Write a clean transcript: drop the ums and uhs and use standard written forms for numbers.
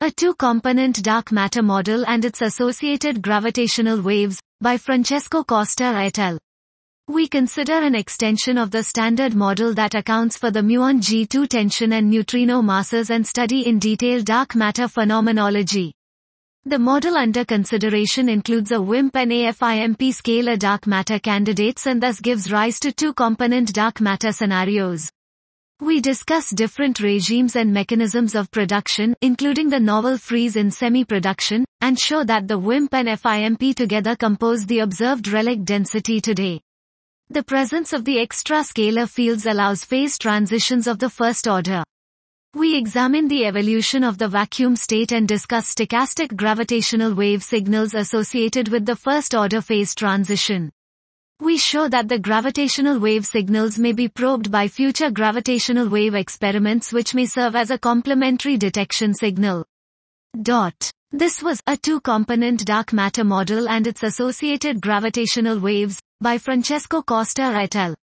A two-component dark matter model and its associated gravitational waves, by Francesco Costa et al. We consider an extension of the standard model that accounts for the muon G2 tension and neutrino masses and study in detail dark matter phenomenology. The model under consideration includes a WIMP and AFIMP scalar dark matter candidates and thus gives rise to two-component dark matter scenarios. We discuss different regimes and mechanisms of production, including the novel freeze in semi-production, and show that the WIMP and FIMP together compose the observed relic density today. The presence of the extra scalar fields allows phase transitions of the first order. We examine the evolution of the vacuum state and discuss stochastic gravitational wave signals associated with the first-order phase transition. We show that the gravitational wave signals may be probed by future gravitational wave experiments which may serve as a complementary detection signal. This was a two-component dark matter model and its associated gravitational waves, by Francesco Costa et al.